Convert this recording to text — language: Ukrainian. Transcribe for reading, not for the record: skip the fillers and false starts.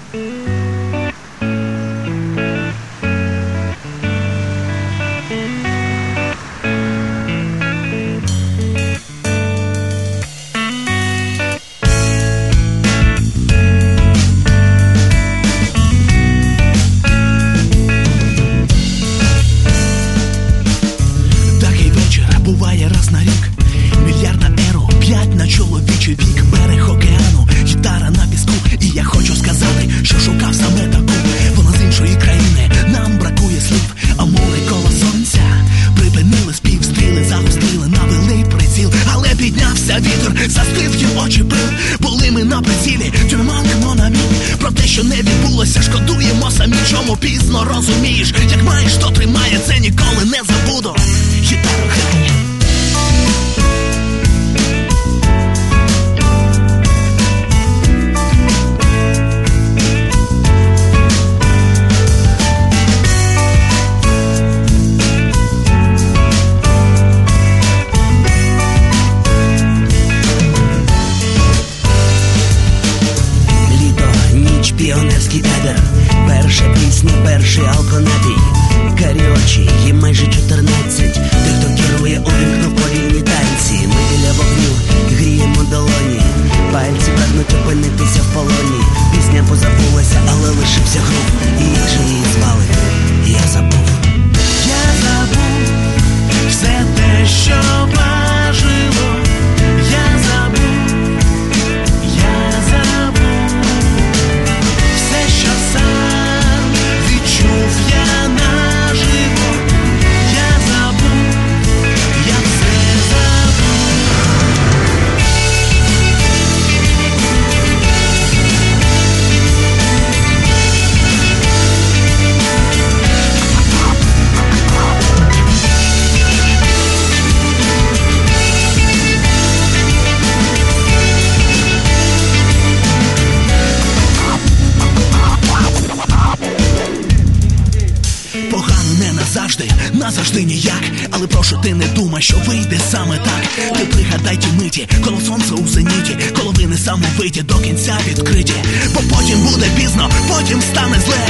Буває раз на рік, мільярд на еру, 5 на чоловічий вік, берег океану, гітара на піску. І я хочу сказати, що шукав саме таку. Вона з іншої країни, нам бракує слів. А море коло сонця, припинили спів, стріли загострили, навели приціл. Але піднявся вітер, застив їм очі пил. Були ми на прицілі, тюрманкимо на мій. Про те, що не відбулося, шкодуємо самі. Чому пізно розумієш, як маєш, то тримає, це ніколи не забуду. Гітару грає. Піонерський табір, перша пісня, перший алконапій, каріочі, їм майже 14. Тих, хто керує, увімкнув повільні танці. Ми біля вогню, гріємо долоні, пальці прагнуть опинитися в полоні. Пісня позабулася, але лишився грув. І як же її звали? Я забув. Я забув все те, що важило. Я забув, я забув все, що сам відчув я наживо. Я забув, я все забув. Погано не назавжди ніяк. Але прошу, ти не думай, що вийде саме так. Ти пригадай ті миті, коло сонця у зеніті, коло ви не самовиті, до кінця відкриті. Бо потім буде пізно, потім стане зле.